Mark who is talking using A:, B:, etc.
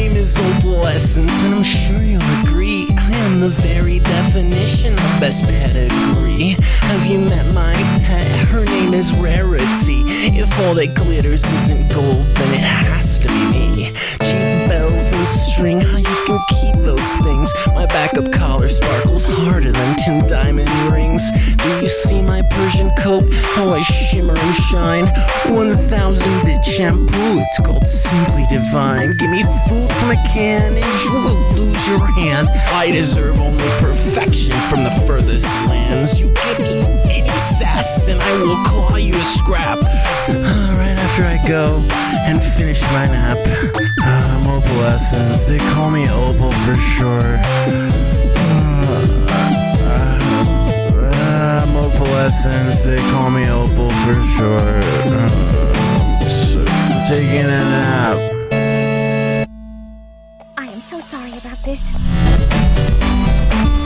A: name is Opalescence, and I'm sure you'll agree I am the very definition of best pedigree. Have you met my pet? Her name is Rarity. If all that glitters isn't gold, then it has to be me. Cheap bells and string, how you can keep those things. My backup collar sparkles harder than 10 diamond rings. Do you see my Persian coat? How I shimmer and shine. 1,000-bit shampoo, it's called Simply Divine. Give me food from a can and you will lose your hand. I deserve only perfection from the furthest lands. You give me any sass and I will claw you to scrap. Right after I go and finish my nap. I'm Opalescence, they call me Opal for short. I'm Opalescence, they call me Opal for short. Taking a nap.
B: I am so sorry about this.